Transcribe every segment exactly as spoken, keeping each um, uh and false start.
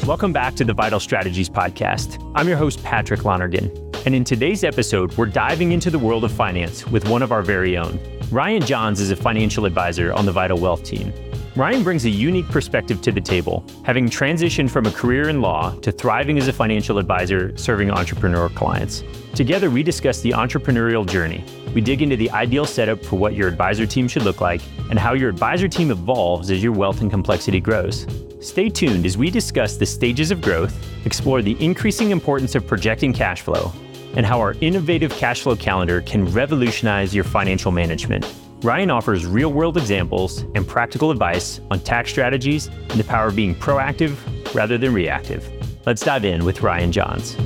Welcome back to the Vital Strategies Podcast. I'm your host, Patrick Lonergan. And in today's episode, we're diving into the world of finance with one of our very own. Ryan Johns is a financial advisor on the Vital Wealth team. Ryan brings a unique perspective to the table, having transitioned from a career in law to thriving as a financial advisor serving entrepreneur clients. Together, we discuss the entrepreneurial journey. We dig into the ideal setup for what your advisor team should look like and how your advisor team evolves as your wealth and complexity grows. Stay tuned as we discuss the stages of growth, explore the increasing importance of projecting cash flow, and how our innovative cash flow calendar can revolutionize your financial management. Ryan offers real-world examples and practical advice on tax strategies and the power of being proactive rather than reactive. Let's dive in with Ryan Johns.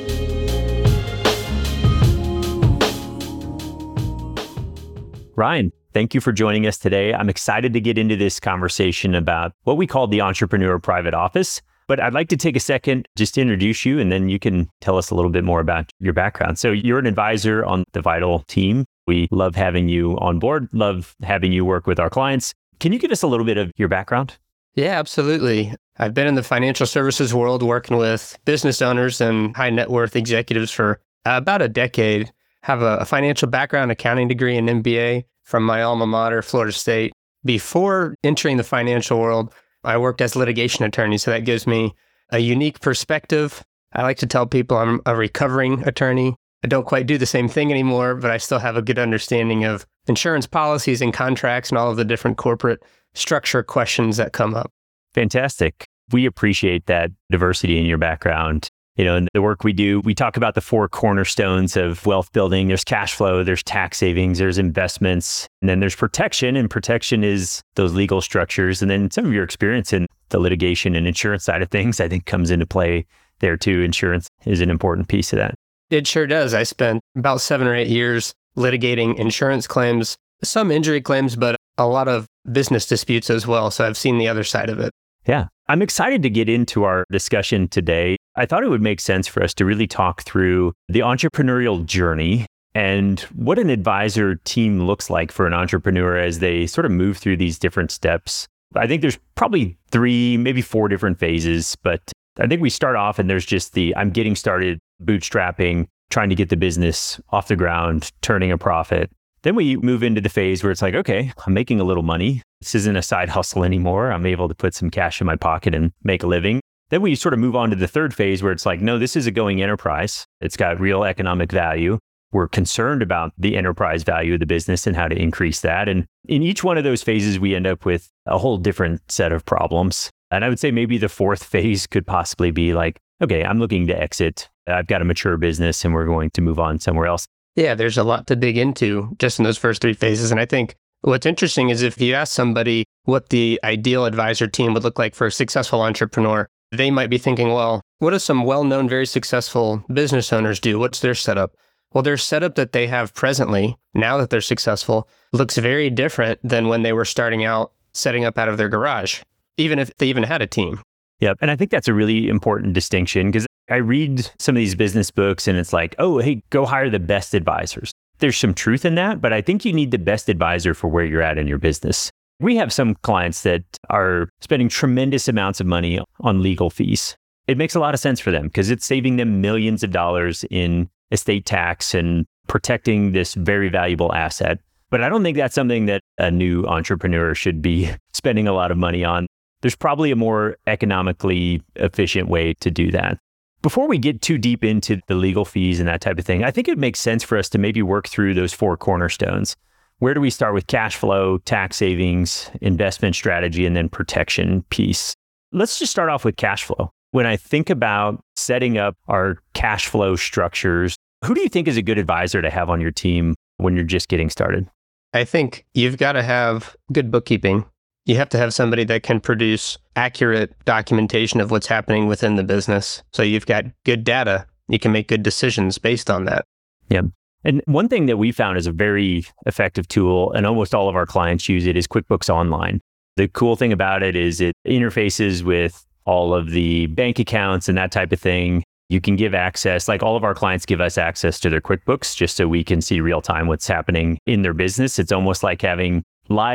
Ryan, thank you for joining us today. I'm excited to get into this conversation about what we call the entrepreneur private office. But I'd like to take a second just to introduce you, and then you can tell us a little bit more about your background. So you're an advisor on the Vital team. We love having you on board, love having you work with our clients. Can you give us a little bit of your background? Yeah, absolutely. I've been in the financial services world working with business owners and high net worth executives for about a decade. Have a, a financial background, accounting degree, and M B A from my alma mater, Florida State. Before entering the financial world, I worked as litigation attorney, so that gives me a unique perspective. I like to tell people I'm a recovering attorney. I don't quite do the same thing anymore, but I still have a good understanding of insurance policies and contracts and all of the different corporate structure questions that come up. Fantastic. We appreciate that diversity in your background. You know, in the work we do, we talk about the four cornerstones of wealth building. There's cash flow, there's tax savings, there's investments, and then there's protection. And protection is those legal structures. And then some of your experience in the litigation and insurance side of things, I think, comes into play there too. Insurance is an important piece of that. It sure does. I spent about seven or eight years litigating insurance claims, some injury claims, but a lot of business disputes as well. So I've seen the other side of it. Yeah. I'm excited to get into our discussion today. I thought it would make sense for us to really talk through the entrepreneurial journey and what an advisor team looks like for an entrepreneur as they sort of move through these different steps. I think there's probably three, maybe four different phases, but I think we start off and there's just the I'm getting started, bootstrapping, trying to get the business off the ground, turning a profit. Then we move into the phase where it's like, okay, I'm making a little money. This isn't a side hustle anymore. I'm able to put some cash in my pocket and make a living. Then we sort of move on to the third phase where it's like, no, this is a going enterprise. It's got real economic value. We're concerned about the enterprise value of the business and how to increase that. And in each one of those phases, we end up with a whole different set of problems. And I would say maybe the fourth phase could possibly be like, okay, I'm looking to exit. I've got a mature business and we're going to move on somewhere else. Yeah, there's a lot to dig into just in those first three phases. And I think what's interesting is if you ask somebody what the ideal advisor team would look like for a successful entrepreneur, they might be thinking, well, what do some well-known, very successful business owners do? What's their setup? Well, their setup that they have presently, now that they're successful, looks very different than when they were starting out setting up out of their garage, even if they even had a team. Yep. And I think that's a really important distinction because I read some of these business books and it's like, oh, hey, go hire the best advisors. There's some truth in that, but I think you need the best advisor for where you're at in your business. We have some clients that are spending tremendous amounts of money on legal fees. It makes a lot of sense for them because it's saving them millions of dollars in estate tax and protecting this very valuable asset. But I don't think that's something that a new entrepreneur should be spending a lot of money on. There's probably a more economically efficient way to do that. Before we get too deep into the legal fees and that type of thing, I think it makes sense for us to maybe work through those four cornerstones. Where do we start with cash flow, tax savings, investment strategy, and then protection piece? Let's just start off with cash flow. When I think about setting up our cash flow structures, who do you think is a good advisor to have on your team when you're just getting started? I think you've got to have good bookkeeping. You have to have somebody that can produce accurate documentation of what's happening within the business. So you've got good data. You can make good decisions based on that. Yeah. And one thing that we found is a very effective tool, and almost all of our clients use it, is QuickBooks Online. The cool thing about it is it interfaces with all of the bank accounts and that type of thing. You can give access, like all of our clients give us access to their QuickBooks just so we can see real time what's happening in their business. It's almost like having live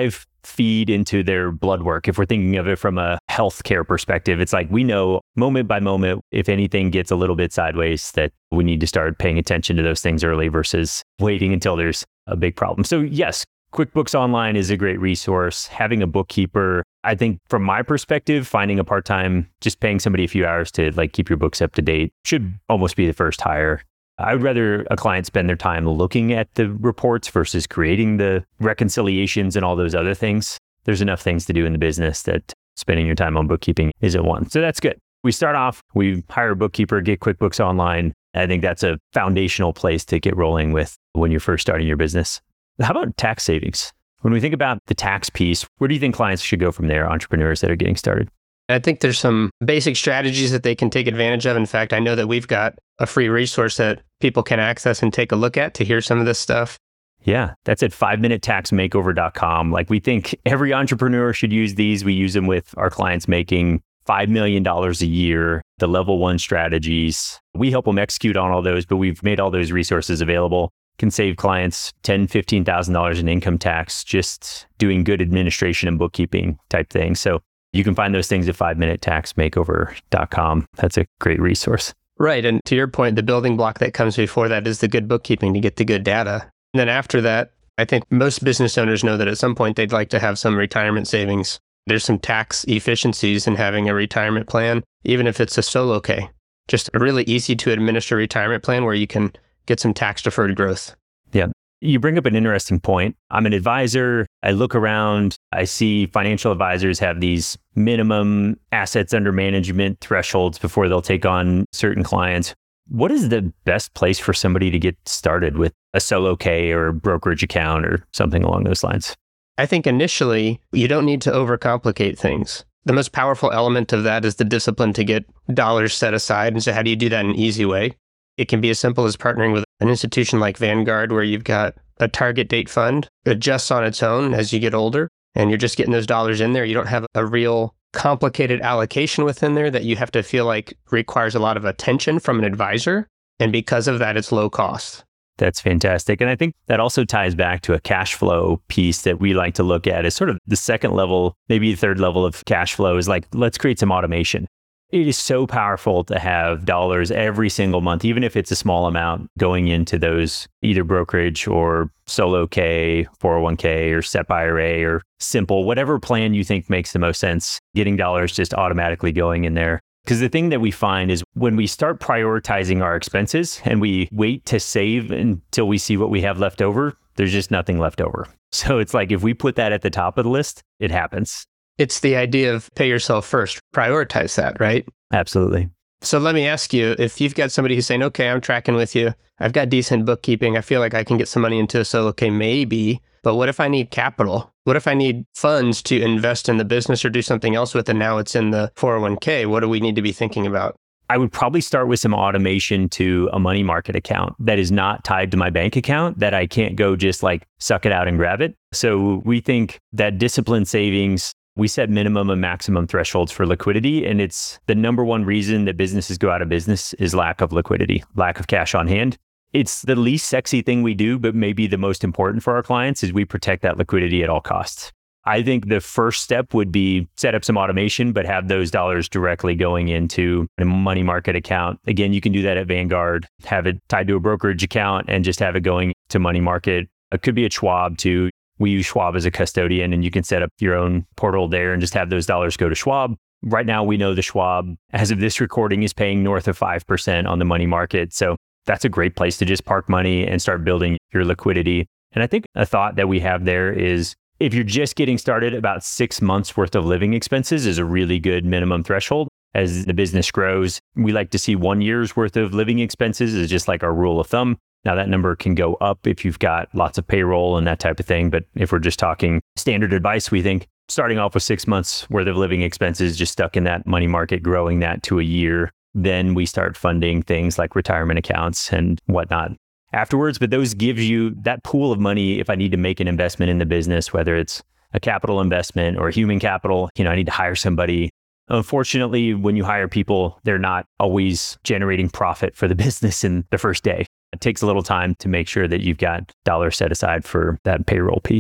feed into their blood work. If we're thinking of it from a healthcare perspective, it's like we know moment by moment, if anything gets a little bit sideways, that we need to start paying attention to those things early versus waiting until there's a big problem. So yes, QuickBooks Online is a great resource. Having a bookkeeper, I think from my perspective, finding a part-time, just paying somebody a few hours to like keep your books up to date should almost be the first hire. I would rather a client spend their time looking at the reports versus creating the reconciliations and all those other things. There's enough things to do in the business that spending your time on bookkeeping isn't one. So that's good. We start off, we hire a bookkeeper, get QuickBooks Online. I think that's a foundational place to get rolling with when you're first starting your business. How about tax savings? When we think about the tax piece, where do you think clients should go from there, entrepreneurs that are getting started? I think there's some basic strategies that they can take advantage of. In fact, I know that we've got a free resource that people can access and take a look at to hear some of this stuff. Yeah, that's at five minute tax makeover dot com. Like we think every entrepreneur should use these. We use them with our clients making five million dollars a year, the level one strategies. We help them execute on all those, but we've made all those resources available. Can save clients ten thousand dollars, fifteen thousand dollars in income tax, just doing good administration and bookkeeping type things. So you can find those things at five minute tax makeover dot com. That's a great resource. Right. And to your point, the building block that comes before that is the good bookkeeping to get the good data. And then after that, I think most business owners know that at some point they'd like to have some retirement savings. There's some tax efficiencies in having a retirement plan, even if it's a solo K. Just a really easy to administer retirement plan where you can get some tax deferred growth. Yeah. You bring up an interesting point. I'm an advisor. I look around. I see financial advisors have these minimum assets under management thresholds before they'll take on certain clients. What is the best place for somebody to get started with a solo K or a brokerage account or something along those lines? I think initially, you don't need to overcomplicate things. The most powerful element of that is the discipline to get dollars set aside. And so how do you do that in an easy way? It can be as simple as partnering with an institution like Vanguard, where you've got a target date fund, adjusts on its own as you get older, and you're just getting those dollars in there. You don't have a real complicated allocation within there that you have to feel like requires a lot of attention from an advisor. And because of that, it's low cost. That's fantastic. And I think that also ties back to a cash flow piece that we like to look at as sort of the second level, maybe the third level of cash flow is like, let's create some automation. It is so powerful to have dollars every single month, even if it's a small amount, going into those either brokerage or solo K, four oh one K, or S E P I R A, or simple, whatever plan you think makes the most sense, getting dollars just automatically going in there. Because the thing that we find is when we start prioritizing our expenses and we wait to save until we see what we have left over, there's just nothing left over. So it's like if we put that at the top of the list, it happens. It's the idea of pay yourself first, prioritize that, right? Absolutely. So let me ask you, if you've got somebody who's saying, okay, I'm tracking with you, I've got decent bookkeeping, I feel like I can get some money into a solo K, maybe, but what if I need capital? What if I need funds to invest in the business or do something else with, and now it's in the four oh one K? What do we need to be thinking about? I would probably start with some automation to a money market account that is not tied to my bank account, that I can't go just like suck it out and grab it. So we think that disciplined savings, we set minimum and maximum thresholds for liquidity. And it's the number one reason that businesses go out of business is lack of liquidity, lack of cash on hand. It's the least sexy thing we do, but maybe the most important for our clients is we protect that liquidity at all costs. I think the first step would be set up some automation, but have those dollars directly going into a money market account. Again, you can do that at Vanguard, have it tied to a brokerage account and just have it going to money market. It could be at Schwab too. We use Schwab as a custodian, and you can set up your own portal there and just have those dollars go to Schwab. Right now, we know the Schwab, as of this recording, is paying north of five percent on the money market. So that's a great place to just park money and start building your liquidity. And I think a thought that we have there is if you're just getting started, about six months worth of living expenses is a really good minimum threshold. As the business grows, we like to see one year's worth of living expenses is just like our rule of thumb. Now that number can go up if you've got lots of payroll and that type of thing. But if we're just talking standard advice, we think starting off with six months worth of living expenses, just stuck in that money market, growing that to a year. Then we start funding things like retirement accounts and whatnot afterwards. But those gives you that pool of money if I need to make an investment in the business, whether it's a capital investment or human capital, you know, I need to hire somebody. Unfortunately, when you hire people, they're not always generating profit for the business in the first day. It takes a little time to make sure that you've got dollars set aside for that payroll piece.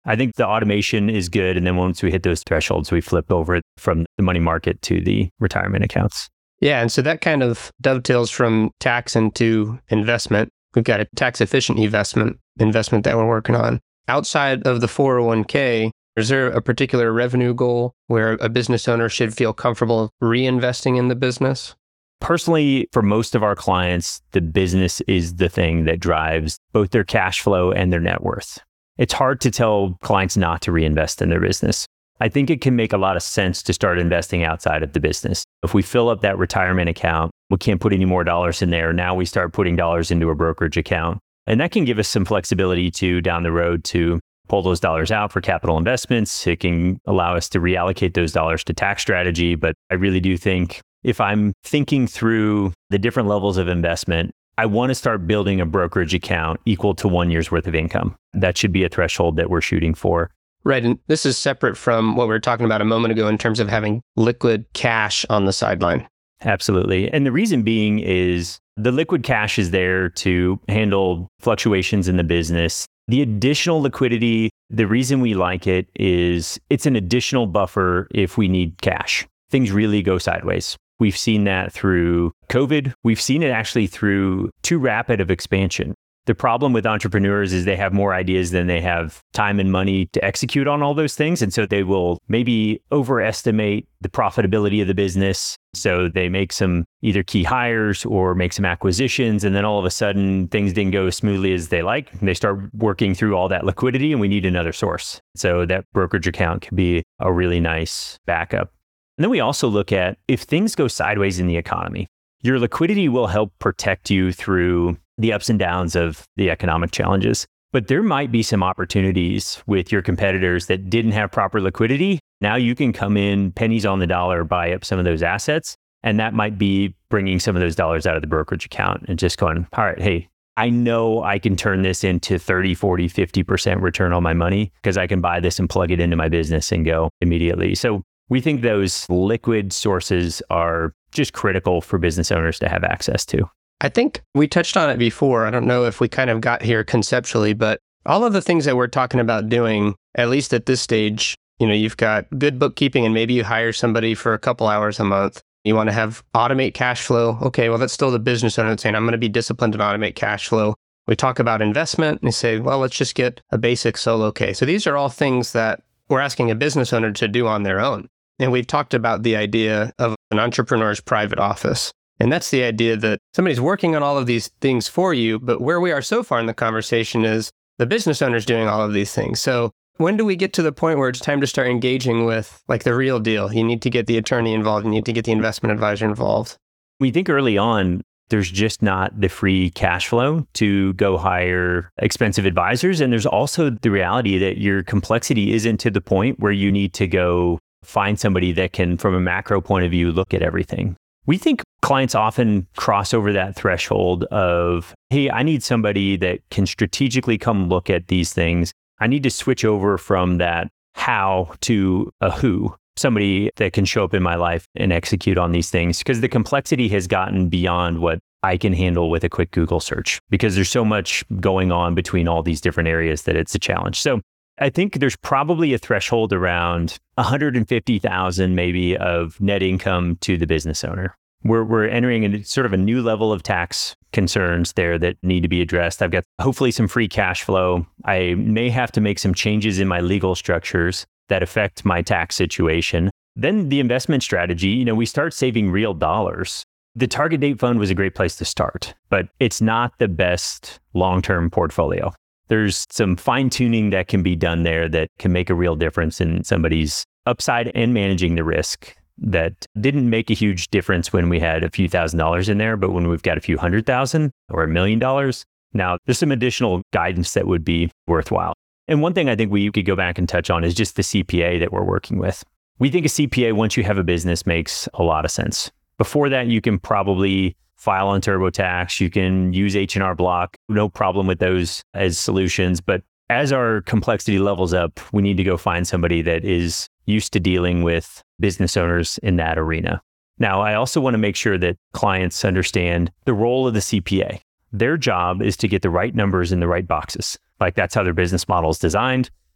I think the automation is good. And then once we hit those thresholds, we flip over from the money market to the retirement accounts. Yeah. And so that kind of dovetails from tax into investment. We've got a tax efficient investment investment that we're working on. Outside of the four oh one k, is there a particular revenue goal where a business owner should feel comfortable reinvesting in the business? Personally, for most of our clients, the business is the thing that drives both their cash flow and their net worth. It's hard to tell clients not to reinvest in their business. I think it can make a lot of sense to start investing outside of the business. If we fill up that retirement account, we can't put any more dollars in there. Now we start putting dollars into a brokerage account. And that can give us some flexibility to down the road to pull those dollars out for capital investments. It can allow us to reallocate those dollars to tax strategy. But I really do think if I'm thinking through the different levels of investment, I want to start building a brokerage account equal to one year's worth of income. That should be a threshold that we're shooting for. Right. And this is separate from what we were talking about a moment ago in terms of having liquid cash on the sideline. Absolutely. And the reason being is the liquid cash is there to handle fluctuations in the business. The additional liquidity, the reason we like it is it's an additional buffer if we need cash. Things really go sideways. We've seen that through COVID. We've seen it actually through too rapid of expansion. The problem with entrepreneurs is they have more ideas than they have time and money to execute on all those things. And so they will maybe overestimate the profitability of the business. So they make some either key hires or make some acquisitions. And then all of a sudden, things didn't go as smoothly as they like. And they start working through all that liquidity and we need another source. So that brokerage account can be a really nice backup. And then we also look at if things go sideways in the economy, your liquidity will help protect you through the ups and downs of the economic challenges. But there might be some opportunities with your competitors that didn't have proper liquidity. Now you can come in pennies on the dollar, buy up some of those assets. And that might be bringing some of those dollars out of the brokerage account and just going, all right, hey, I know I can turn this into thirty, forty, fifty percent return on my money because I can buy this and plug it into my business and go immediately. So we think those liquid sources are just critical for business owners to have access to. I think we touched on it before. I don't know if we kind of got here conceptually, but all of the things that we're talking about doing, at least at this stage, you know, you've got good bookkeeping and maybe you hire somebody for a couple hours a month. You want to have automate cash flow. Okay, well, that's still the business owner saying, I'm going to be disciplined and automate cash flow. We talk about investment and say, well, let's just get a basic solo K. So these are all things that we're asking a business owner to do on their own. And we've talked about the idea of an entrepreneur's private office. And that's the idea that somebody's working on all of these things for you. But where we are so far in the conversation is the business owner's doing all of these things. So when do we get to the point where it's time to start engaging with like the real deal? You need to get the attorney involved. You need to get the investment advisor involved. We think early on, there's just not the free cash flow to go hire expensive advisors. And there's also the reality that your complexity isn't to the point where you need to go find somebody that can, from a macro point of view, look at everything. We think clients often cross over that threshold of, hey, I need somebody that can strategically come look at these things. I need to switch over from that how to a who, somebody that can show up in my life and execute on these things, because the complexity has gotten beyond what I can handle with a quick Google search, because there's so much going on between all these different areas that it's a challenge. So I think there's probably a threshold around one hundred fifty thousand maybe of net income to the business owner. We're we're entering in sort of a new level of tax concerns there that need to be addressed. I've got hopefully some free cash flow. I may have to make some changes in my legal structures that affect my tax situation. Then the investment strategy, you know, we start saving real dollars. The target date fund was a great place to start, but it's not the best long-term portfolio. There's some fine tuning that can be done there that can make a real difference in somebody's upside and managing the risk. That didn't make a huge difference when we had a few thousand dollars in there, but when we've got a few hundred thousand or a million dollars, now there's some additional guidance that would be worthwhile. And one thing I think we could go back and touch on is just the C P A that we're working with. We think a C P A, once you have a business, makes a lot of sense. Before that, you can probably file on TurboTax, you can use H and R Block, no problem with those as solutions. But as our complexity levels up, we need to go find somebody that is used to dealing with business owners in that arena. Now, I also want to make sure that clients understand the role of the C P A. Their job is to get the right numbers in the right boxes. Like that's how their business model is designed.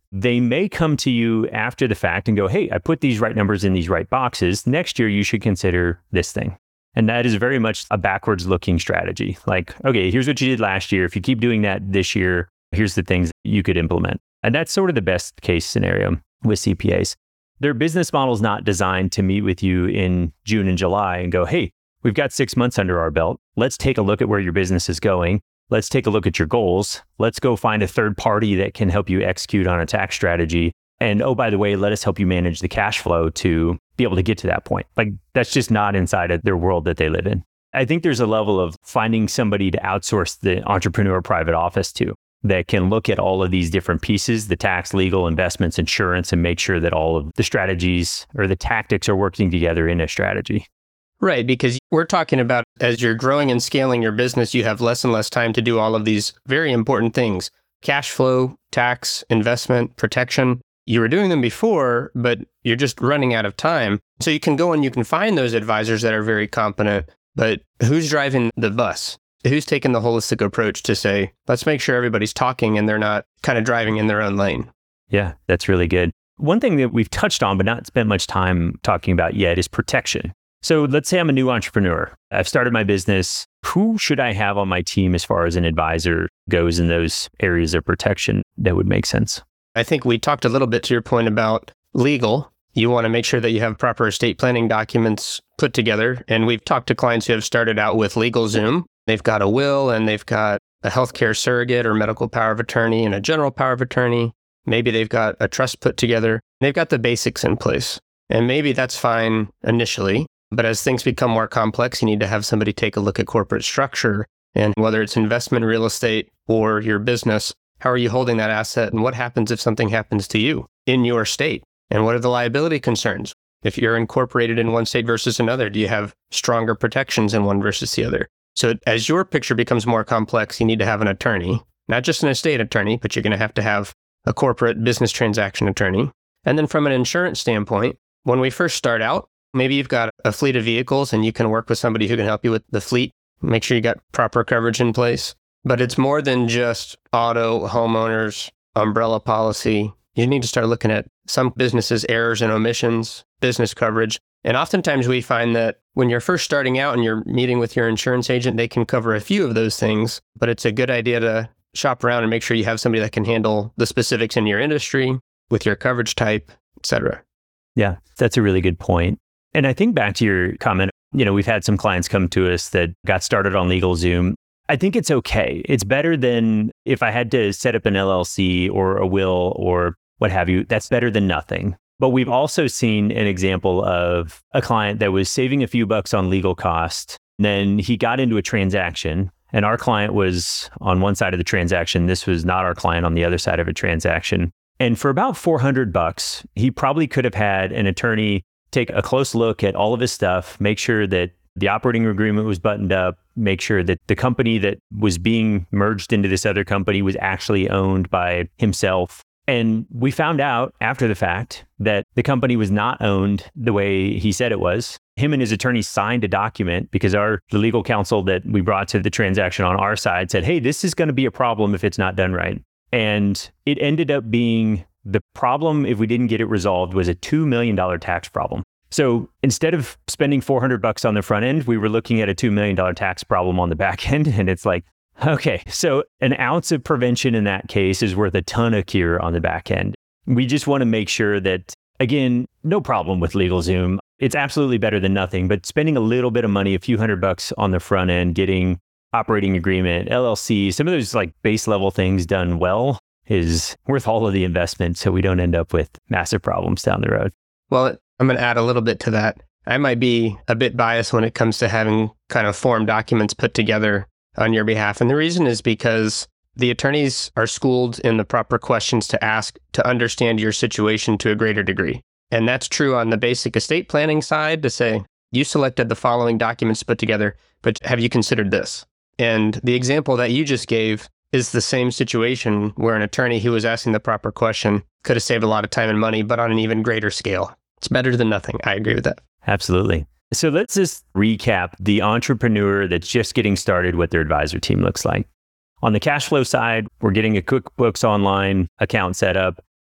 they may come to you after the fact and go, hey, I put these right numbers in these right boxes. Next year, you should consider this thing. And that is very much a backwards looking strategy. Like, okay, here's what you did last year. If you keep doing that this year, here's the things you could implement. And that's sort of the best case scenario with C P As. Their business model is not designed to meet with you in June and July and go, hey, we've got six months under our belt. Let's take a look at where your business is going. Let's take a look at your goals. Let's go find a third party that can help you execute on a tax strategy. And oh, by the way, let us help you manage the cash flow to be able to get to that point. Like, that's just not inside of their world that they live in. I think there's a level of finding somebody to outsource the entrepreneur private office to that can look at all of these different pieces, the tax, legal, investments, insurance, and make sure that all of the strategies or the tactics are working together in a strategy. Right, because we're talking about as you're growing and scaling your business, you have less and less time to do all of these very important things. Cash flow, tax, investment, protection. You were doing them before, but you're just running out of time. So you can go and you can find those advisors that are very competent, but who's driving the bus? Who's taking the holistic approach to say, let's make sure everybody's talking and they're not kind of driving in their own lane? Yeah, that's really good. One thing that we've touched on, but not spent much time talking about yet, is protection. So let's say I'm a new entrepreneur. I've started my business. Who should I have on my team as far as an advisor goes in those areas of protection that would make sense? I think we talked a little bit to your point about legal. You want to make sure that you have proper estate planning documents put together. And we've talked to clients who have started out with LegalZoom. They've got a will and they've got a healthcare surrogate or medical power of attorney and a general power of attorney. Maybe they've got a trust put together. They've got the basics in place. And maybe that's fine initially. But as things become more complex, you need to have somebody take a look at corporate structure and whether it's investment, real estate, or your business, how are you holding that asset and what happens if something happens to you in your state? And what are the liability concerns? If you're incorporated in one state versus another, do you have stronger protections in one versus the other? So as your picture becomes more complex, you need to have an attorney, not just an estate attorney, but you're going to have to have a corporate business transaction attorney. And then from an insurance standpoint, when we first start out, maybe you've got a fleet of vehicles and you can work with somebody who can help you with the fleet, make sure you got proper coverage in place. But it's more than just auto, homeowners, umbrella policy. You need to start looking at some businesses' errors and omissions, business coverage. And oftentimes we find that when you're first starting out and you're meeting with your insurance agent, they can cover a few of those things, but it's a good idea to shop around and make sure you have somebody that can handle the specifics in your industry with your coverage type, et cetera. Yeah, that's a really good point. And I think back to your comment, you know, we've had some clients come to us that got started on LegalZoom. I think it's okay. It's better than if I had to set up an L L C or a will or what have you. That's better than nothing. But we've also seen an example of a client that was saving a few bucks on legal cost. Then he got into a transaction and our client was on one side of the transaction. This was not our client on the other side of a transaction. And for about four hundred bucks, he probably could have had an attorney take a close look at all of his stuff, make sure that the operating agreement was buttoned up, make sure that the company that was being merged into this other company was actually owned by himself. And we found out after the fact that the company was not owned the way he said it was. Him and his attorney signed a document because our the legal counsel that we brought to the transaction on our side said, hey, this is going to be a problem if it's not done right. And it ended up being the problem, if we didn't get it resolved, was a two million dollars tax problem. So instead of spending four hundred bucks on the front end, we were looking at a two million dollars tax problem on the back end. And it's like, okay, so an ounce of prevention in that case is worth a ton of cure on the back end. We just want to make sure that, again, no problem with LegalZoom. It's absolutely better than nothing, but spending a little bit of money, a few hundred bucks on the front end, getting operating agreement, L L C, some of those like base level things done well is worth all of the investment so we don't end up with massive problems down the road. Well, I'm going to add a little bit to that. I might be a bit biased when it comes to having kind of form documents put together on your behalf. And the reason is because the attorneys are schooled in the proper questions to ask to understand your situation to a greater degree. And that's true on the basic estate planning side to say, you selected the following documents to put together, but have you considered this? And the example that you just gave is the same situation where an attorney who was asking the proper question could have saved a lot of time and money, but on an even greater scale. It's better than nothing. I agree with that. Absolutely. So let's just recap the entrepreneur that's just getting started, what their advisor team looks like. On the cash flow side, we're getting a QuickBooks Online account set up.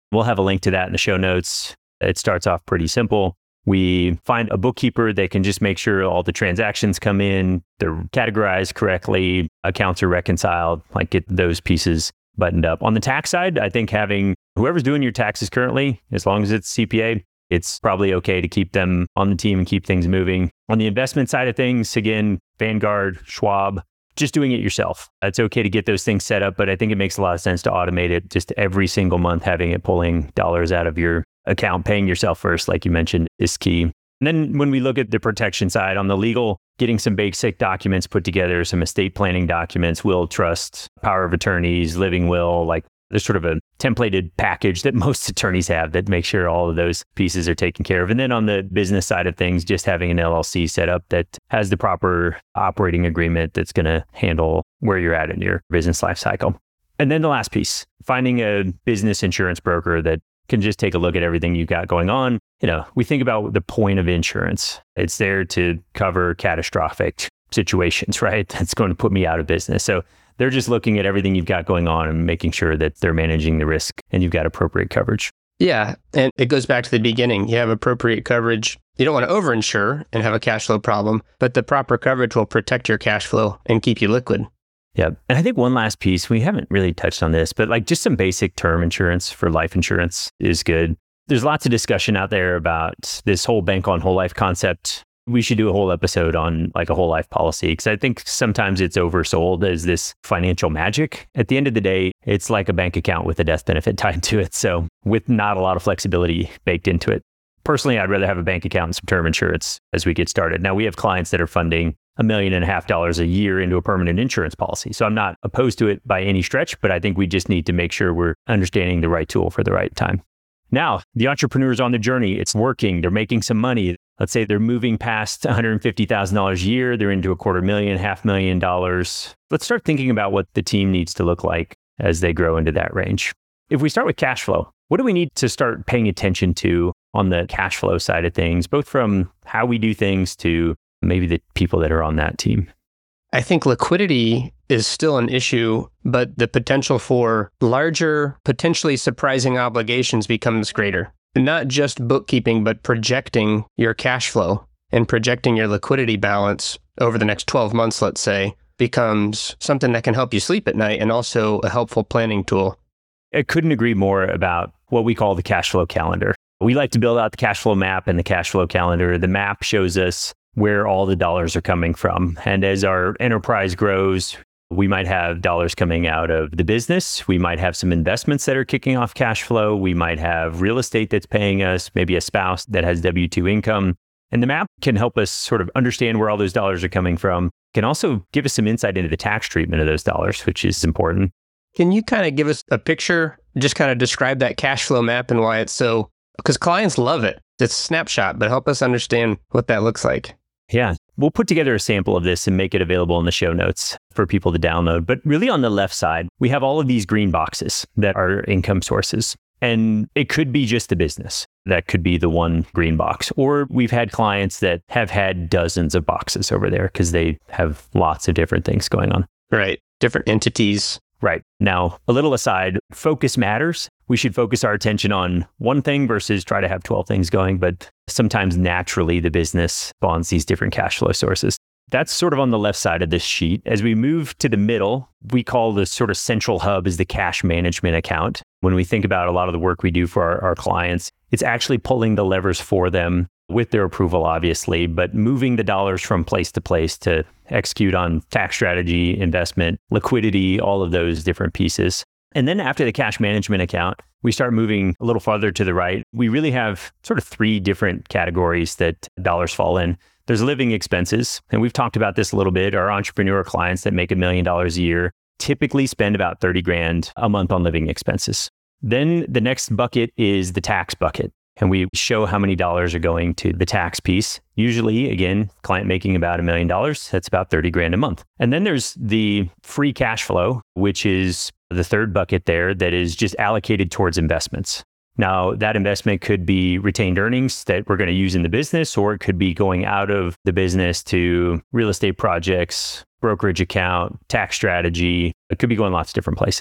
We'll have a link to that in the show notes. It starts off pretty simple. We find a bookkeeper that can just make sure all the transactions come in, they're categorized correctly, accounts are reconciled, like get those pieces buttoned up. On the tax side, I think having whoever's doing your taxes currently, as long as it's C P A, it's probably okay to keep them on the team and keep things moving. On the investment side of things, again, Vanguard, Schwab, just doing it yourself. It's okay to get those things set up, but I think it makes a lot of sense to automate it. Just every single month, having it pulling dollars out of your account, paying yourself first, like you mentioned, is key. And then when we look at the protection side, on the legal, getting some basic documents put together, some estate planning documents, will, trust, power of attorneys, living will, like there's sort of a templated package that most attorneys have that makes sure all of those pieces are taken care of. And then on the business side of things, just having an L L C set up that has the proper operating agreement that's going to handle where you're at in your business life cycle. And then the last piece, finding a business insurance broker that can just take a look at everything you've got going on. You know, we think about the point of insurance. It's there to cover catastrophic situations, right? That's going to put me out of business. So they're just looking at everything you've got going on and making sure that they're managing the risk and you've got appropriate coverage. Yeah. And it goes back to the beginning. You have appropriate coverage. You don't want to overinsure and have a cash flow problem, but the proper coverage will protect your cash flow and keep you liquid. Yeah. And I think one last piece, we haven't really touched on this, but like just some basic term insurance for life insurance is good. There's lots of discussion out there about this whole bank on whole life concept. We should do a whole episode on like a whole life policy, because I think sometimes it's oversold as this financial magic. At the end of the day, it's like a bank account with a death benefit tied to it. So with not a lot of flexibility baked into it. Personally, I'd rather have a bank account and some term insurance as we get started. Now we have clients that are funding a million and a half dollars a year into a permanent insurance policy. So I'm not opposed to it by any stretch, but I think we just need to make sure we're understanding the right tool for the right time. Now, the entrepreneur's on the journey. It's working. They're making some money. Let's say they're moving past one hundred fifty thousand dollars a year. They're into a quarter million, half million dollars. Let's start thinking about what the team needs to look like as they grow into that range. If we start with cash flow, what do we need to start paying attention to on the cash flow side of things, both from how we do things to maybe the people that are on that team? I think liquidity is still an issue, but the potential for larger, potentially surprising obligations becomes greater. Not just bookkeeping, but projecting your cash flow and projecting your liquidity balance over the next twelve months, let's say, becomes something that can help you sleep at night and also a helpful planning tool. I couldn't agree more about what we call the cash flow calendar. We like to build out the cash flow map and the cash flow calendar. The map shows us where all the dollars are coming from. And as our enterprise grows, we might have dollars coming out of the business. We might have some investments that are kicking off cash flow. We might have real estate that's paying us, maybe a spouse that has W two income. And the map can help us sort of understand where all those dollars are coming from. Can also give us some insight into the tax treatment of those dollars, which is important. Can you kind of give us a picture, just kind of describe that cash flow map and why it's so, because clients love it. It's a snapshot, but help us understand what that looks like. Yeah, we'll put together a sample of this and make it available in the show notes for people to download. But really on the left side, we have all of these green boxes that are income sources. And it could be just the business. That could be the one green box. Or we've had clients that have had dozens of boxes over there because they have lots of different things going on. Right. Different entities. Right. Now, a little aside, focus matters. We should focus our attention on one thing versus try to have twelve things going. But sometimes naturally, the business spawns these different cash flow sources. That's sort of on the left side of this sheet. As we move to the middle, we call the sort of central hub is the cash management account. When we think about a lot of the work we do for our, our clients, it's actually pulling the levers for them with their approval, obviously, but moving the dollars from place to place to execute on tax strategy, investment, liquidity, all of those different pieces. And then after the cash management account, we start moving a little farther to the right. We really have sort of three different categories that dollars fall in. There's living expenses, and we've talked about this a little bit. Our entrepreneur clients that make a million dollars a year typically spend about thirty grand a month on living expenses. Then the next bucket is the tax bucket. And we show how many dollars are going to the tax piece. Usually, again, client making about a million dollars, that's about thirty grand a month. And then there's the free cash flow, which is the third bucket there that is just allocated towards investments. Now, that investment could be retained earnings that we're going to use in the business, or it could be going out of the business to real estate projects, brokerage account, tax strategy. It could be going lots of different places.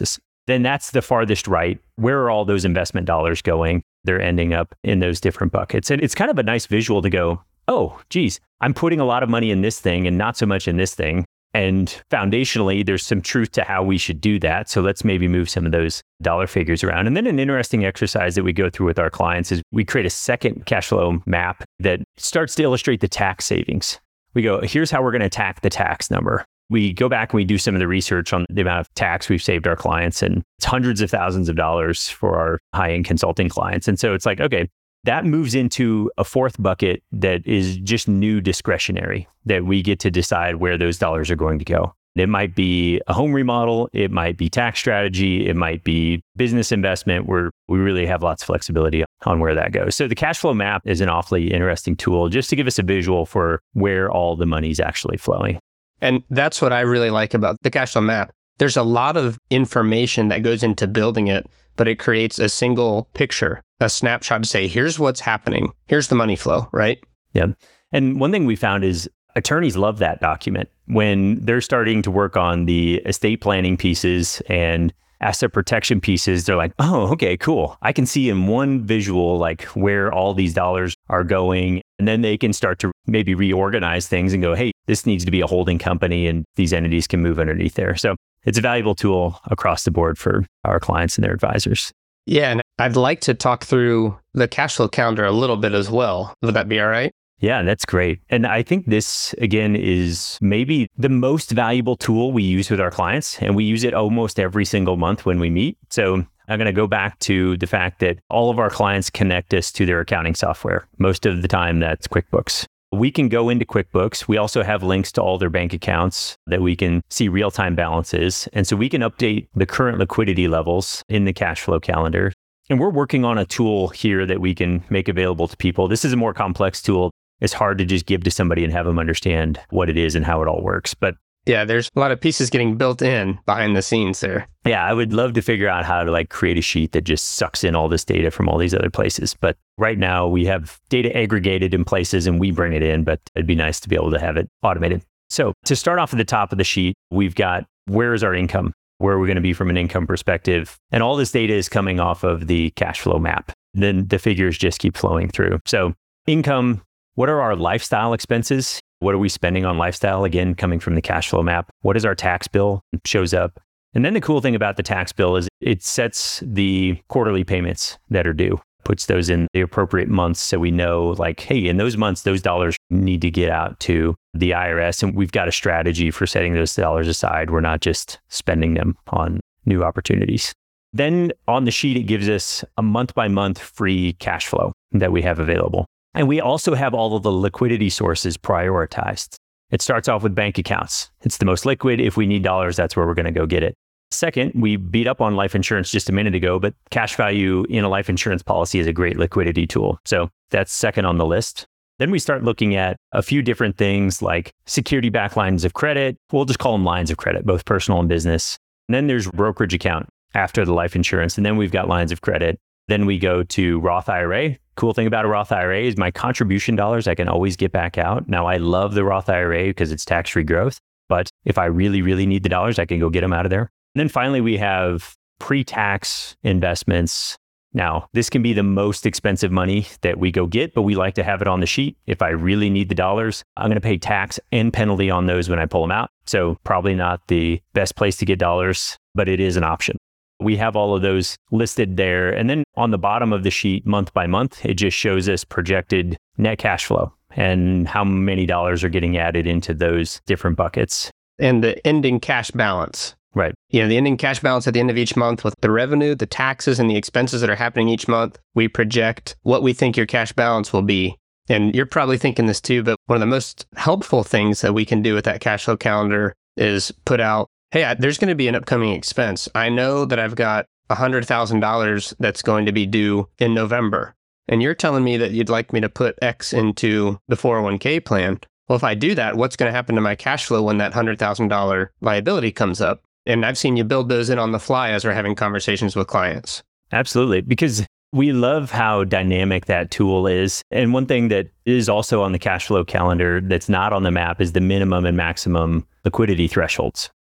then that's the farthest right. Where are all those investment dollars going? They're ending up in those different buckets. And it's kind of a nice visual to go, oh, geez, I'm putting a lot of money in this thing and not so much in this thing. And foundationally, there's some truth to how we should do that. So let's maybe move some of those dollar figures around. And then an interesting exercise that we go through with our clients is we create a second cash flow map that starts to illustrate the tax savings. We go, here's how we're going to attack the tax number. We go back and we do some of the research on the amount of tax we've saved our clients, and it's hundreds of thousands of dollars for our high-end consulting clients. And so it's like, okay, that moves into a fourth bucket that is just new discretionary, that we get to decide where those dollars are going to go. It might be a home remodel, it might be tax strategy, it might be business investment, where we really have lots of flexibility on where that goes. So the cash flow map is an awfully interesting tool just to give us a visual for where all the money's actually flowing. And that's what I really like about the cash flow map. There's a lot of information that goes into building it, but it creates a single picture, a snapshot to say, here's what's happening. Here's the money flow, right? Yeah. And one thing we found is attorneys love that document. When they're starting to work on the estate planning pieces and asset protection pieces, they're like, oh, okay, cool. I can see in one visual, like where all these dollars are going. And then they can start to maybe reorganize things and go, hey, this needs to be a holding company and these entities can move underneath there. So it's a valuable tool across the board for our clients and their advisors. Yeah. And I'd like to talk through the cash flow calendar a little bit as well. Would that be all right? Yeah, that's great. And I think this, again, is maybe the most valuable tool we use with our clients. And we use it almost every single month when we meet. So I'm going to go back to the fact that all of our clients connect us to their accounting software. Most of the time, that's QuickBooks. We can go into QuickBooks. We also have links to all their bank accounts that we can see real-time balances. And so we can update the current liquidity levels in the cash flow calendar. And we're working on a tool here that we can make available to people. This is a more complex tool. It's hard to just give to somebody and have them understand what it is and how it all works. But yeah, there's a lot of pieces getting built in behind the scenes there. Yeah, I would love to figure out how to like create a sheet that just sucks in all this data from all these other places. But right now we have data aggregated in places and we bring it in, but it'd be nice to be able to have it automated. So to start off at the top of the sheet, we've got where is our income? Where are we going to be from an income perspective? And all this data is coming off of the cash flow map. Then the figures just keep flowing through. So income, what are our lifestyle expenses? What are we spending on lifestyle? Again, coming from the cash flow map. What is our tax bill? It shows up. And then the cool thing about the tax bill is it sets the quarterly payments that are due, puts those in the appropriate months so we know like, hey, in those months, those dollars need to get out to the I R S. And we've got a strategy for setting those dollars aside. We're not just spending them on new opportunities. Then on the sheet, it gives us a month by month free cash flow that we have available. And we also have all of the liquidity sources prioritized. It starts off with bank accounts. It's the most liquid. If we need dollars, that's where we're going to go get it. Second, we beat up on life insurance just a minute ago, but cash value in a life insurance policy is a great liquidity tool. So that's second on the list. Then we start looking at a few different things like security-backed lines of credit. We'll just call them lines of credit, both personal and business. And then there's brokerage account after the life insurance. And then we've got lines of credit. Then we go to Roth I R A. Cool thing about a Roth I R A is my contribution dollars I can always get back out. Now, I love the Roth I R A because it's tax-free growth. But if I really, really need the dollars, I can go get them out of there. And then finally, we have pre-tax investments. Now, this can be the most expensive money that we go get, but we like to have it on the sheet. If I really need the dollars, I'm going to pay tax and penalty on those when I pull them out. So probably not the best place to get dollars, but it is an option. We have all of those listed there. And then on the bottom of the sheet, month by month, it just shows us projected net cash flow and how many dollars are getting added into those different buckets. And the ending cash balance. Right. You know, the ending cash balance at the end of each month with the revenue, the taxes, and the expenses that are happening each month, we project what we think your cash balance will be. And you're probably thinking this too, but one of the most helpful things that we can do with that cash flow calendar is put out, hey, I, there's going to be an upcoming expense. I know that I've got one hundred thousand dollars that's going to be due in November. And you're telling me that you'd like me to put X into the four oh one k plan. Well, if I do that, what's going to happen to my cash flow when that one hundred thousand dollars liability comes up? And I've seen you build those in on the fly as we're having conversations with clients. Absolutely. Because we love how dynamic that tool is. And one thing that is also on the cash flow calendar that's not on the map is the minimum and maximum liquidity thresholds.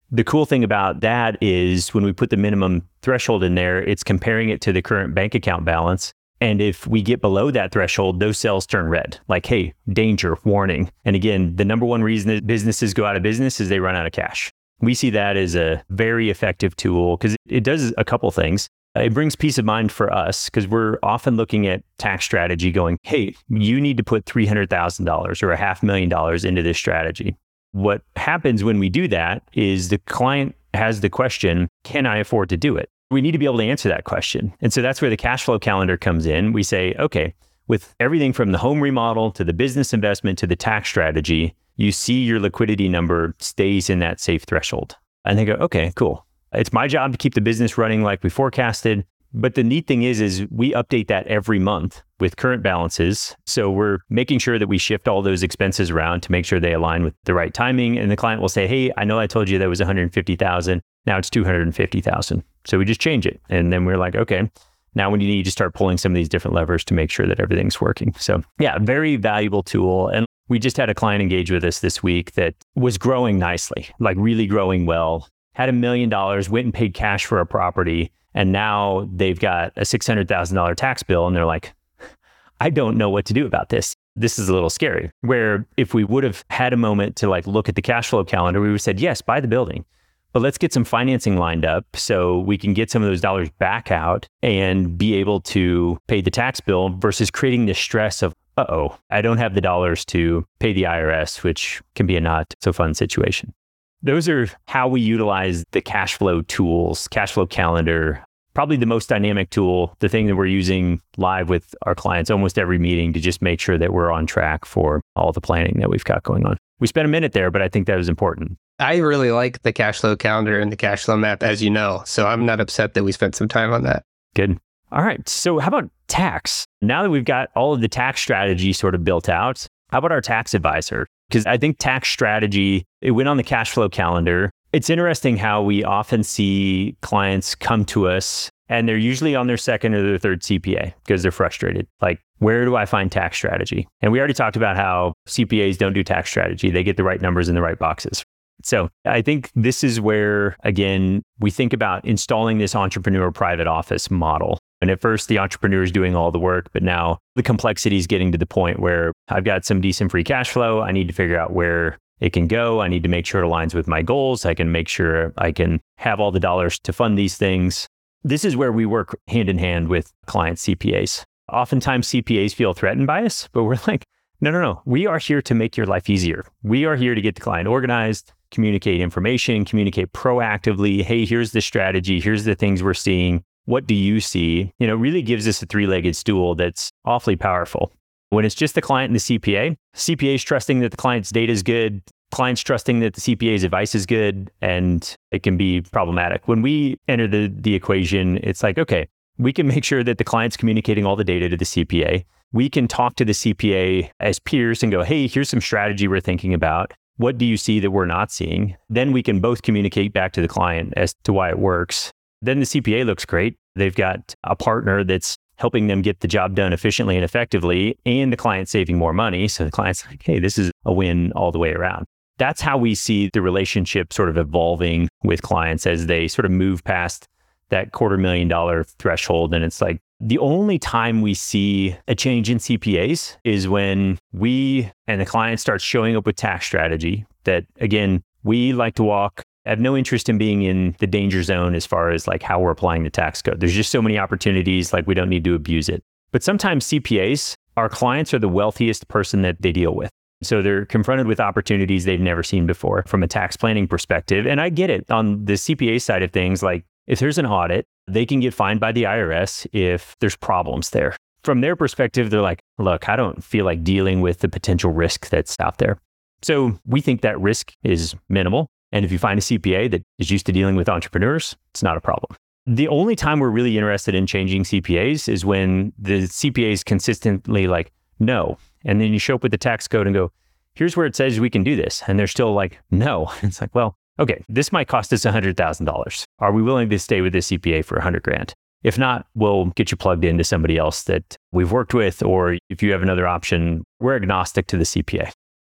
The cool thing about that is when we put the minimum threshold in there, it's comparing it to the current bank account balance. And if we get below that threshold, those cells turn red, like, hey, danger, warning. And again, the number one reason that businesses go out of business is they run out of cash. We see that as a very effective tool because it does a couple things. It brings peace of mind for us because we're often looking at tax strategy going, hey, you need to put three hundred thousand dollars or a half million dollars into this strategy. What happens when we do that is the client has the question, can I afford to do it? We need to be able to answer that question. And so that's where the cash flow calendar comes in. We say, okay, with everything from the home remodel to the business investment to the tax strategy, you see your liquidity number stays in that safe threshold. And they go, okay, cool. It's my job to keep the business running like we forecasted. But the neat thing is, is we update that every month with current balances. So we're making sure that we shift all those expenses around to make sure they align with the right timing. And the client will say, hey, I know I told you that was one hundred fifty thousand. Now it's two hundred fifty thousand. So we just change it. And then we're like, okay, now we need to start pulling some of these different levers to make sure that everything's working. So yeah, very valuable tool. And we just had a client engage with us this week that was growing nicely, like really growing well, had a million dollars, went and paid cash for a property. And now they've got a six hundred thousand dollars tax bill. And they're like, I don't know what to do about this. This is a little scary. Where if we would have had a moment to like look at the cash flow calendar, we would have said, yes, buy the building, but let's get some financing lined up so we can get some of those dollars back out and be able to pay the tax bill versus creating the stress of, uh-oh, I don't have the dollars to pay the I R S, which can be a not so fun situation. Those are how we utilize the cash flow tools, cash flow calendar, probably the most dynamic tool, the thing that we're using live with our clients almost every meeting to just make sure that we're on track for all the planning that we've got going on. We spent a minute there, but I think that was important. I really like the cash flow calendar and the cash flow map, as you know. So I'm not upset that we spent some time on that. Good. All right. So how about tax? Now that we've got all of the tax strategy sort of built out, how about our tax advisor? Because I think tax strategy, it went on the cash flow calendar. It's interesting how we often see clients come to us and they're usually on their second or their third C P A because they're frustrated. Like, where do I find tax strategy? And we already talked about how C P As don't do tax strategy. They get the right numbers in the right boxes. So I think this is where, again, we think about installing this entrepreneur private office model. And at first, the entrepreneur is doing all the work, but now the complexity is getting to the point where I've got some decent free cash flow. I need to figure out where it can go. I need to make sure it aligns with my goals. I can make sure I can have all the dollars to fund these things. This is where we work hand in hand with client C P As. Oftentimes, C P As feel threatened by us, but we're like, no, no, no. We are here to make your life easier. We are here to get the client organized, communicate information, communicate proactively. Hey, here's the strategy. Here's the things we're seeing. What do you see? You know, really gives us a three-legged stool that's awfully powerful. When it's just the client and the C P A, C P A's trusting that the client's data is good, client's trusting that the C P A's advice is good, and it can be problematic. When we enter the, the equation, it's like, okay, we can make sure that the client's communicating all the data to the C P A. We can talk to the C P A as peers and go, hey, here's some strategy we're thinking about. What do you see that we're not seeing? Then we can both communicate back to the client as to why it works. Then the C P A looks great. They've got a partner that's helping them get the job done efficiently and effectively, and the client's saving more money. So the client's like, hey, this is a win all the way around. That's how we see the relationship sort of evolving with clients as they sort of move past that quarter million dollar threshold. And it's like the only time we see a change in C P As is when we and the client starts showing up with tax strategy that, again, we like to walk. I have no interest in being in the danger zone as far as like how we're applying the tax code. There's just so many opportunities, like we don't need to abuse it. But sometimes C P As, our clients are the wealthiest person that they deal with. So they're confronted with opportunities they've never seen before from a tax planning perspective. And I get it on the C P A side of things, like if there's an audit, they can get fined by the I R S if there's problems there. From their perspective, they're like, look, I don't feel like dealing with the potential risk that's out there. So we think that risk is minimal. And if you find a C P A that is used to dealing with entrepreneurs, it's not a problem. The only time we're really interested in changing C P As is when the C P A is consistently like, no. And then you show up with the tax code and go, here's where it says we can do this. And they're still like, no. It's like, well, okay, this might cost us one hundred thousand dollars. Are we willing to stay with this C P A for one hundred grand? If not, we'll get you plugged into somebody else that we've worked with, or if you have another option, we're agnostic to the C P A.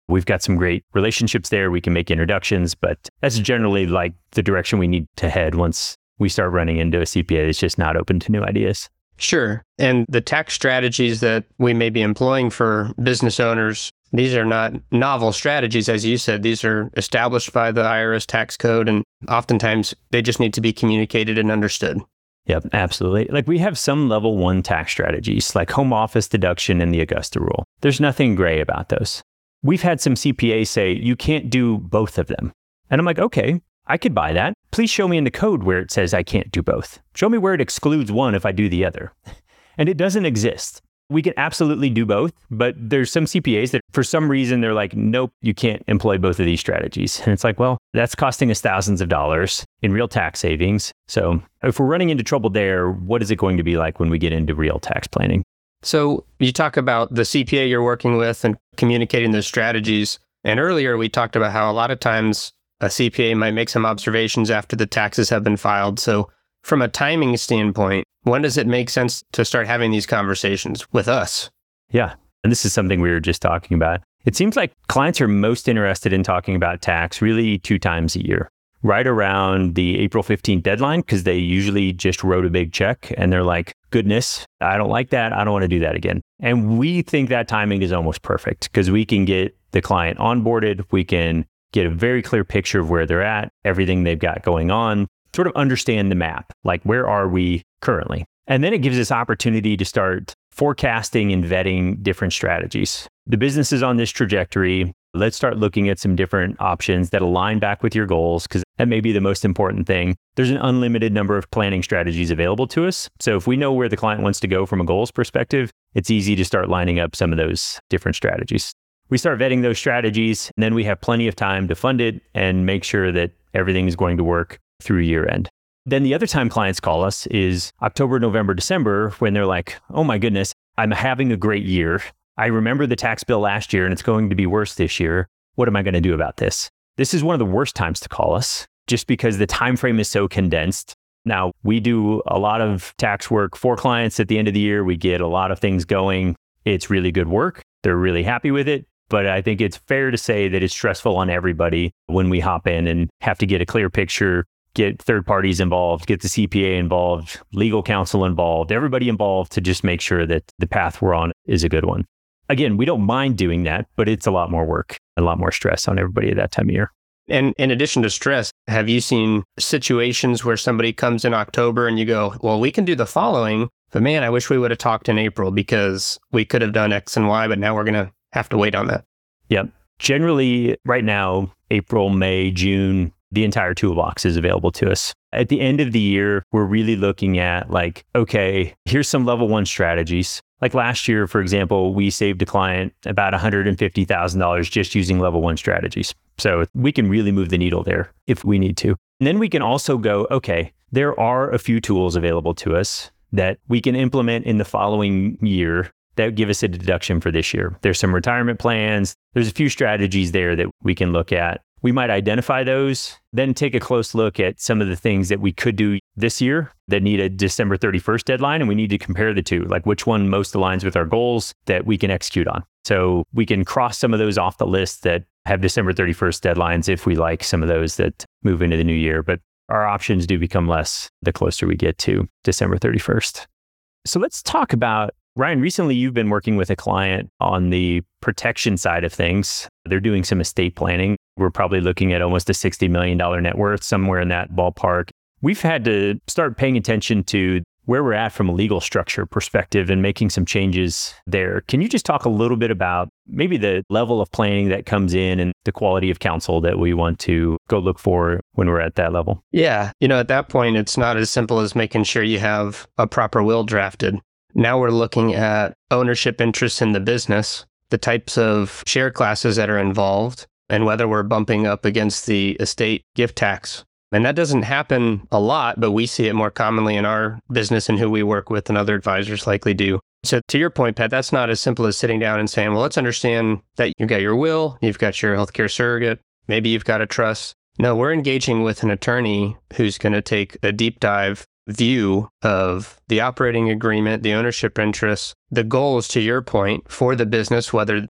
We've got some great relationships there. We can make introductions, but that's generally like the direction we need to head once we start running into a C P A that's just not open to new ideas. Sure. And the tax strategies that we may be employing for business owners, these are not novel strategies, as you said. These are established by the I R S tax code, and oftentimes they just need to be communicated and understood. Yep, absolutely. Like we have some level one tax strategies, like home office deduction and the Augusta rule. There's nothing gray about those. We've had some C P As say, you can't do both of them. And I'm like, okay, I could buy that. Please show me in the code where it says I can't do both. Show me where it excludes one if I do the other. And it doesn't exist. We can absolutely do both, but there's some C P As that for some reason they're like, nope, you can't employ both of these strategies. And it's like, well, that's costing us thousands of dollars in real tax savings. So if we're running into trouble there, what is it going to be like when we get into real tax planning? So you talk about the C P A you're working with and communicating those strategies. And earlier we talked about how a lot of times a C P A might make some observations after the taxes have been filed. So from a timing standpoint, when does it make sense to start having these conversations with us? Yeah. And this is something we were just talking about. It seems like clients are most interested in talking about tax really two times a year, right around the April fifteenth deadline, because they usually just wrote a big check and they're like, goodness, I don't like that. I don't want to do that again. And we think that timing is almost perfect because we can get the client onboarded. We can get a very clear picture of where they're at, everything they've got going on, sort of understand the map, like where are we currently? And then it gives us opportunity to start forecasting and vetting different strategies. The business is on this trajectory. Let's start looking at some different options that align back with your goals, because that may be the most important thing. There's an unlimited number of planning strategies available to us. So if we know where the client wants to go from a goals perspective, it's easy to start lining up some of those different strategies. We start vetting those strategies, and then we have plenty of time to fund it and make sure that everything is going to work through year end. Then the other time clients call us is October, November, December, when they're like, oh my goodness, I'm having a great year. I remember the tax bill last year and it's going to be worse this year. What am I going to do about this? This is one of the worst times to call us just because the time frame is so condensed. Now, we do a lot of tax work for clients at the end of the year. We get a lot of things going. It's really good work. They're really happy with it. But I think it's fair to say that it's stressful on everybody when we hop in and have to get a clear picture, get third parties involved, get the C P A involved, legal counsel involved, everybody involved to just make sure that the path we're on is a good one. Again, we don't mind doing that, but it's a lot more work, a lot more stress on everybody at that time of year. And in addition to stress, have you seen situations where somebody comes in October and you go, well, we can do the following, but man, I wish we would have talked in April because we could have done X and Y, but now we're going to have to wait on that? Yep. Generally, right now, April, May, June, the entire toolbox is available to us. At the end of the year, we're really looking at like, okay, here's some level one strategies. Like last year, for example, we saved a client about one hundred fifty thousand dollars just using level one strategies. So we can really move the needle there if we need to. And then we can also go, okay, there are a few tools available to us that we can implement in the following year that give us a deduction for this year. There's some retirement plans. There's a few strategies there that we can look at. We might identify those, then take a close look at some of the things that we could do this year that need a December thirty-first deadline, and we need to compare the two, like which one most aligns with our goals that we can execute on. So we can cross some of those off the list that have December thirty-first deadlines if we like some of those that move into the new year. But our options do become less the closer we get to December thirty-first. So let's talk about, Ryan, recently you've been working with a client on the protection side of things. They're doing some estate planning. We're probably looking at almost a sixty million dollars net worth, somewhere in that ballpark. We've had to start paying attention to where we're at from a legal structure perspective and making some changes there. Can you just talk a little bit about maybe the level of planning that comes in and the quality of counsel that we want to go look for when we're at that level? Yeah. You know, at that point, it's not as simple as making sure you have a proper will drafted. Now we're looking at ownership interests in the business, the types of share classes that are involved, and whether we're bumping up against the estate gift tax. And that doesn't happen a lot, but we see it more commonly in our business and who we work with than other advisors likely do. So to your point, Pat, that's not as simple as sitting down and saying, well, let's understand that you've got your will, you've got your healthcare surrogate, maybe you've got a trust. No, we're engaging with an attorney who's going to take a deep dive view of the operating agreement, the ownership interests, the goals, to your point, for the business, whether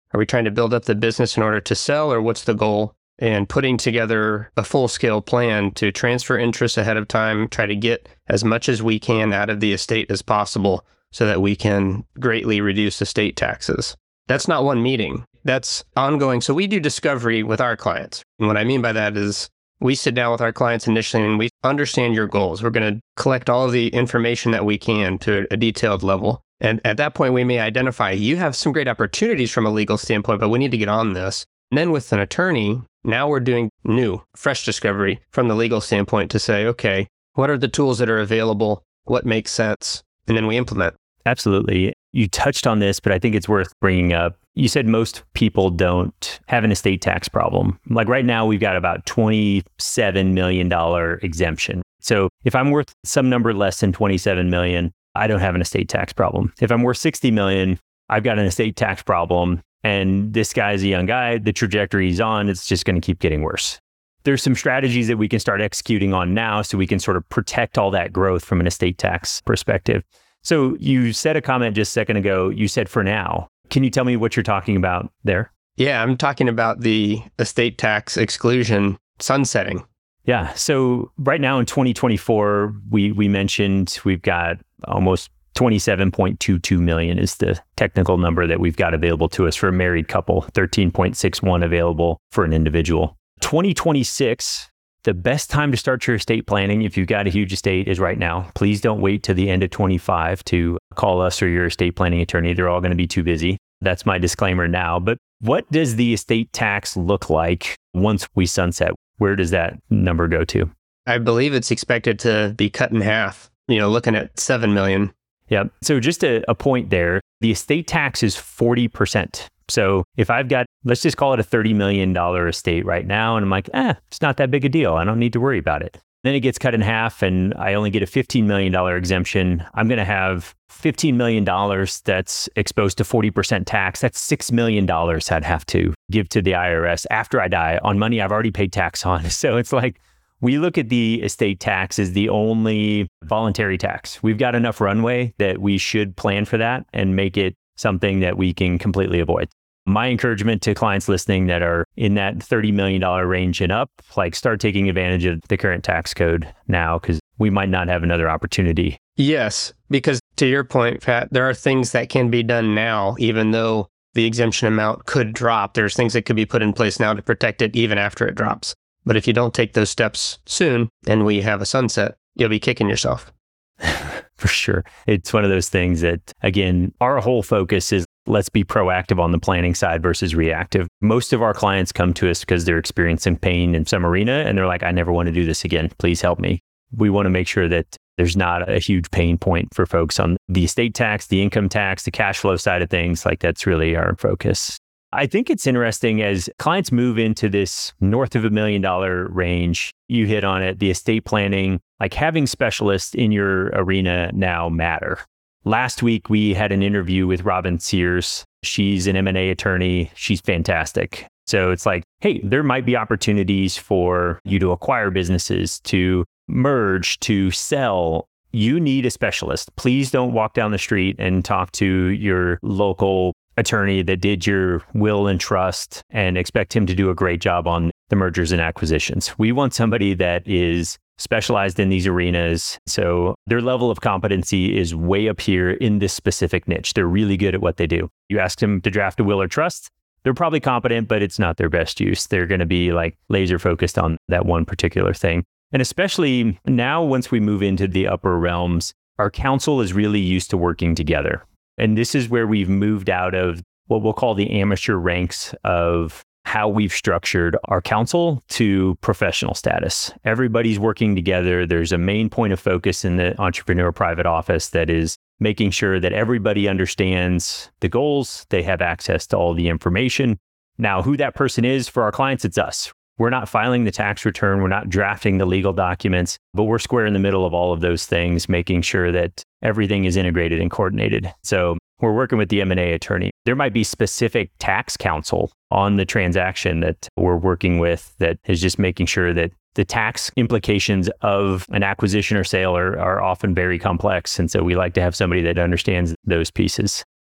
Are we trying to build up the business in order to sell, or what's the goal? And putting together a full-scale plan to transfer interest ahead of time, try to get as much as we can out of the estate as possible so that we can greatly reduce estate taxes. That's not one meeting. That's ongoing. So we do discovery with our clients. And what I mean by that is we sit down with our clients initially and we understand your goals. We're going to collect all of the information that we can to a detailed level. And at that point, we may identify you have some great opportunities from a legal standpoint, but we need to get on this. And then with an attorney, now we're doing new, fresh discovery from the legal standpoint to say, okay, what are the tools that are available? What makes sense? And then we implement. Absolutely. You touched on this, but I think it's worth bringing up. You said most people don't have an estate tax problem. Like right now, we've got about twenty-seven million dollars exemption. So if I'm worth some number less than twenty-seven million dollars, I don't have an estate tax problem. If I'm worth sixty million dollars, I've got an estate tax problem. And this guy's a young guy, the trajectory he's on, it's just going to keep getting worse. There's some strategies that we can start executing on now so we can sort of protect all that growth from an estate tax perspective. So you said a comment just a second ago, you said for now. Can you tell me what you're talking about there? Yeah, I'm talking about the estate tax exclusion sunsetting. Yeah. So right now in twenty twenty-four, we we mentioned we've got almost twenty-seven point two two million is the technical number that we've got available to us for a married couple, thirteen point six one available for an individual. twenty twenty-six, the best time to start your estate planning, if you've got a huge estate, is right now. Please don't wait till the end of twenty-five to call us or your estate planning attorney. They're all going to be too busy. That's my disclaimer now. But what does the estate tax look like once we sunset? Where does that number go to? I believe it's expected to be cut in half, you know, looking at seven million. Yeah. So just a, a point there, the estate tax is forty percent. So if I've got, let's just call it a thirty million dollars estate right now, and I'm like, eh, it's not that big a deal. I don't need to worry about it. Then it gets cut in half and I only get a fifteen million dollars exemption. I'm going to have fifteen million dollars that's exposed to forty percent tax. That's six million dollars I'd have to give to the I R S after I die on money I've already paid tax on. So it's like, we look at the estate tax as the only voluntary tax. We've got enough runway that we should plan for that and make it something that we can completely avoid. My encouragement to clients listening that are in that thirty million dollars range and up, like start taking advantage of the current tax code now, because we might not have another opportunity. Yes, because to your point, Pat, there are things that can be done now, even though the exemption amount could drop. There's things that could be put in place now to protect it even after it drops. But if you don't take those steps soon and we have a sunset, you'll be kicking yourself. For sure. It's one of those things that, again, our whole focus is let's be proactive on the planning side versus reactive. Most of our clients come to us because they're experiencing pain in some arena and they're like, I never want to do this again. Please help me. We want to make sure that there's not a huge pain point for folks on the estate tax, the income tax, the cash flow side of things. Like that's really our focus. I think it's interesting as clients move into this north of a million dollar range, you hit on it, the estate planning, like having specialists in your arena now matter. Last week, we had an interview with Robin Sears. She's an M and A attorney. She's fantastic. So it's like, hey, there might be opportunities for you to acquire businesses, to merge, to sell. You need a specialist. Please don't walk down the street and talk to your local attorney that did your will and trust and expect him to do a great job on the mergers and acquisitions. We want somebody that is specialized in these arenas. So their level of competency is way up here in this specific niche. They're really good at what they do. You ask them to draft a will or trust, they're probably competent, but it's not their best use. They're going to be like laser focused on that one particular thing. And especially now, once we move into the upper realms, our counsel is really used to working together. And this is where we've moved out of what we'll call the amateur ranks of how we've structured our counsel to professional status. Everybody's working together. There's a main point of focus in the entrepreneur private office that is making sure that everybody understands the goals. They have access to all the information. Now, who that person is for our clients, it's us. We're not filing the tax return. We're not drafting the legal documents, but we're square in the middle of all of those things, making sure that everything is integrated and coordinated. So we're working with the M and A attorney. There might be specific tax counsel on the transaction that we're working with that is just making sure that the tax implications of an acquisition or sale are, are often very complex. And so we like to have somebody that understands those pieces.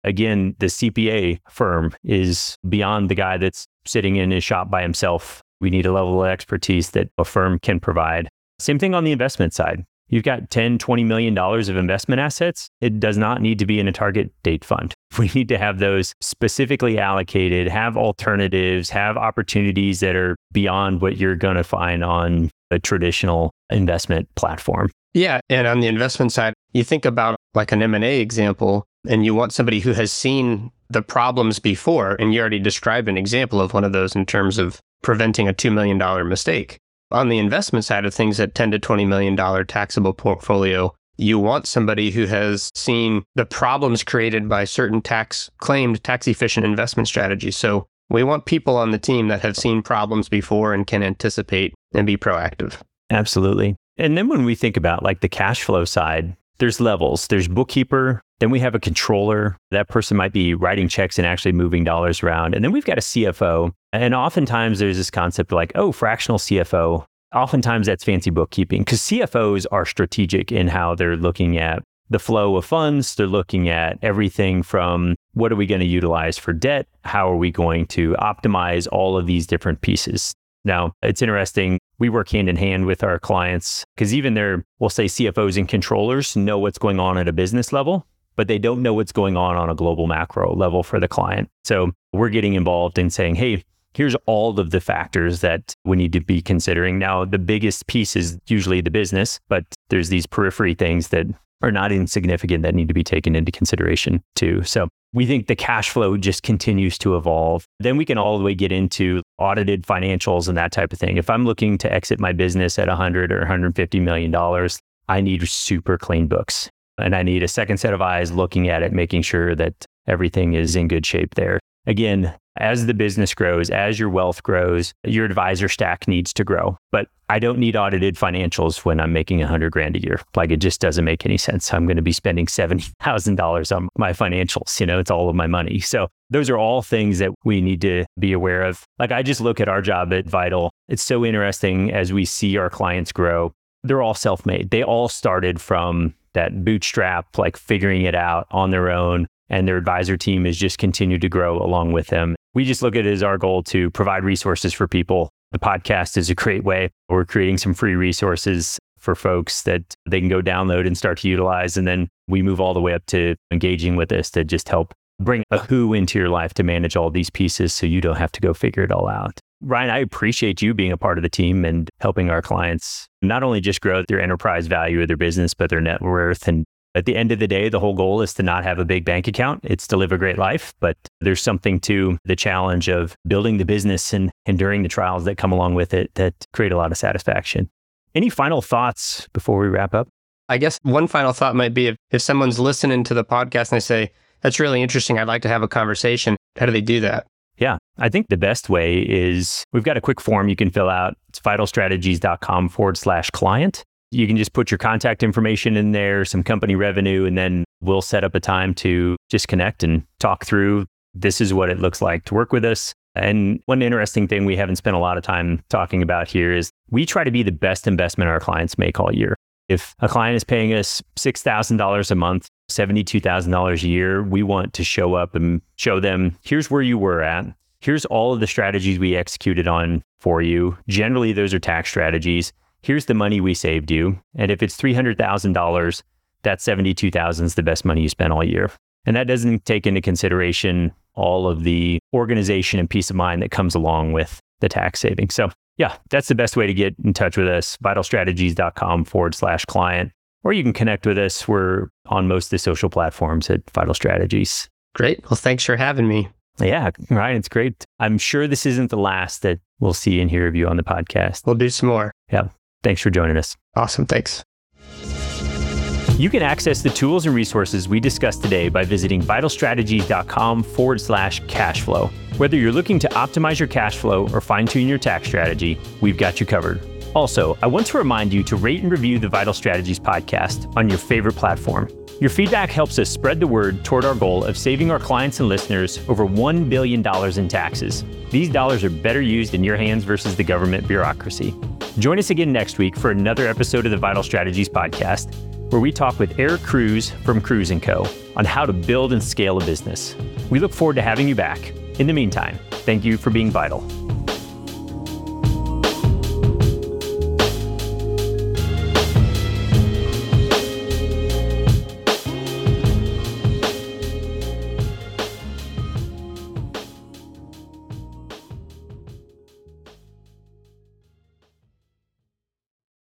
again, the C P A firm is beyond the guy that's sitting in his shop by himself. We need a level of expertise that a firm can provide. Same thing on the investment side. You've got ten, twenty million dollars of investment assets. It does not need to be in a target date fund. We need to have those specifically allocated, have alternatives, have opportunities that are beyond what you're going to find on a traditional investment platform. Yeah. And on the investment side, you think about like an M and A example, and you want somebody who has seen the problems before, and you already described an example of one of those in terms of preventing a two million dollars mistake. On the investment side of things, at ten to twenty million dollars taxable portfolio, you want somebody who has seen the problems created by certain tax claimed tax efficient investment strategies. So we want people on the team that have seen problems before and can anticipate and be proactive. Absolutely. And then when we think about like the cash flow side, there's levels. There's bookkeeper. Then we have a controller. That person might be writing checks and actually moving dollars around. And then we've got a C F O. And oftentimes there's this concept like, oh, fractional C F O. Oftentimes that's fancy bookkeeping because C F Os are strategic in how they're looking at the flow of funds. They're looking at everything from what are we going to utilize for debt? How are we going to optimize all of these different pieces? Now, it's interesting. We work hand in hand with our clients because even their, we'll say C F Os and controllers know what's going on at a business level, but they don't know what's going on on a global macro level for the client. So we're getting involved in saying, hey, here's all of the factors that we need to be considering. Now, the biggest piece is usually the business, but there's these periphery things that are not insignificant that need to be taken into consideration too. So we think the cash flow just continues to evolve. Then we can all the way get into audited financials and that type of thing. If I'm looking to exit my business at one hundred or one hundred fifty million dollars, I need super clean books. And I need a second set of eyes looking at it, making sure that everything is in good shape there. Again, as the business grows, as your wealth grows, your advisor stack needs to grow. But I don't need audited financials when I'm making a hundred grand a year. Like it just doesn't make any sense. I'm going to be spending seventy thousand dollars on my financials. You know, it's all of my money. So those are all things that we need to be aware of. Like I just look at our job at Vital. It's so interesting as we see our clients grow. They're all self-made. They all started from that bootstrap, like figuring it out on their own. And their advisor team has just continued to grow along with them. We just look at it as our goal to provide resources for people. The podcast is a great way. We're creating some free resources for folks that they can go download and start to utilize. And then we move all the way up to engaging with us to just help bring a who into your life to manage all these pieces so you don't have to go figure it all out. Ryan, I appreciate you being a part of the team and helping our clients not only just grow their enterprise value of their business, but their net worth. And at the end of the day, the whole goal is to not have a big bank account. It's to live a great life. But there's something to the challenge of building the business and enduring the trials that come along with it that create a lot of satisfaction. Any final thoughts before we wrap up? I guess one final thought might be if, if someone's listening to the podcast and they say, that's really interesting, I'd like to have a conversation. How do they do that? Yeah, I think the best way is we've got a quick form you can fill out. It's vitalstrategies.com forward slash client. You can just put your contact information in there, some company revenue, and then we'll set up a time to just connect and talk through this is what it looks like to work with us. And one interesting thing we haven't spent a lot of time talking about here is we try to be the best investment our clients make all year. If a client is paying us six thousand dollars a month, seventy-two thousand dollars a year, we want to show up and show them, here's where you were at. Here's all of the strategies we executed on for you. Generally, those are tax strategies. Here's the money we saved you. And if it's three hundred thousand dollars, that seventy-two thousand dollars is the best money you spent all year. And that doesn't take into consideration all of the organization and peace of mind that comes along with the tax savings. So yeah, that's the best way to get in touch with us, vitalstrategies.com forward slash client. Or you can connect with us. We're on most of the social platforms at Vital Strategies. Great. Well, thanks for having me. Yeah, Ryan, it's great. I'm sure this isn't the last that we'll see and hear of you on the podcast. We'll do some more. Yeah. Thanks for joining us. Awesome. Thanks. You can access the tools and resources we discussed today by visiting vitalstrategies.com forward slash cash flow. Whether you're looking to optimize your cash flow or fine-tune your tax strategy, we've got you covered. Also, I want to remind you to rate and review the Vital Strategies podcast on your favorite platform. Your feedback helps us spread the word toward our goal of saving our clients and listeners over one billion dollars in taxes. These dollars are better used in your hands versus the government bureaucracy. Join us again next week for another episode of the Vital Strategies podcast. where we talk with Eric Cruz from Cruz and Co. on how to build and scale a business. We look forward to having you back. In the meantime, thank you for being vital.